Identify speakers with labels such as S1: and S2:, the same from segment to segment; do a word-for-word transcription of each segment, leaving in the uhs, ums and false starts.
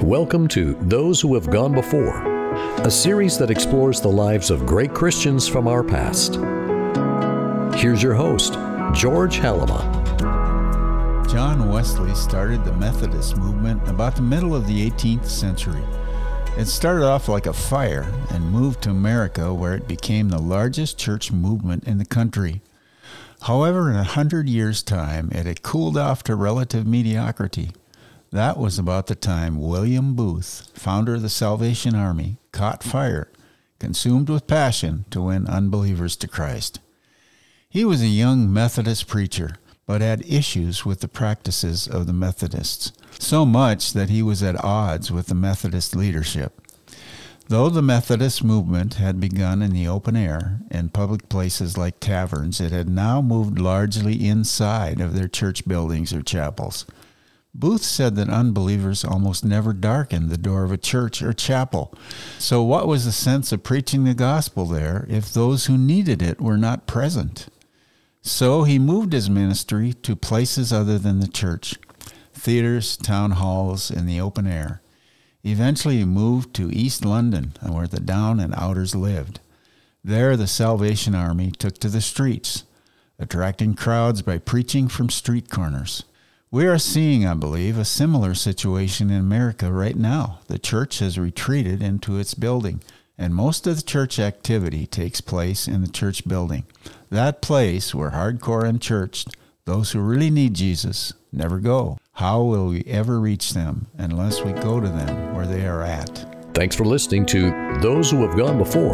S1: Welcome to Those Who Have Gone Before, a series that explores the lives of great Christians from our past. Here's your host, George Halima.
S2: John Wesley started the Methodist movement about the middle of the eighteenth century. It started off like a fire and moved to America, where it became the largest church movement in the country. However, in a hundred years' time, it had cooled off to relative mediocrity. That was about the time William Booth, founder of the Salvation Army, caught fire, consumed with passion to win unbelievers to Christ. He was a young Methodist preacher, but had issues with the practices of the Methodists, so much that he was at odds with the Methodist leadership. Though the Methodist movement had begun in the open air, in public places like taverns, it had now moved largely inside of their church buildings or chapels. Booth said that unbelievers almost never darkened the door of a church or chapel. So what was the sense of preaching the gospel there if those who needed it were not present? So he moved his ministry to places other than the church, theaters, town halls, in the open air. Eventually he moved to East London, where the down and outers lived. There the Salvation Army took to the streets, attracting crowds by preaching from street corners. We are seeing, I believe, a similar situation in America right now. The church has retreated into its building, and most of the church activity takes place in the church building. That place where hardcore unchurched, those who really need Jesus, never go. How will we ever reach them unless we go to them where they are at?
S1: Thanks for listening to Those Who Have Gone Before.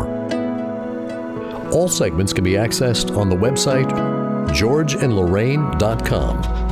S1: All segments can be accessed on the website george and lorraine dot com.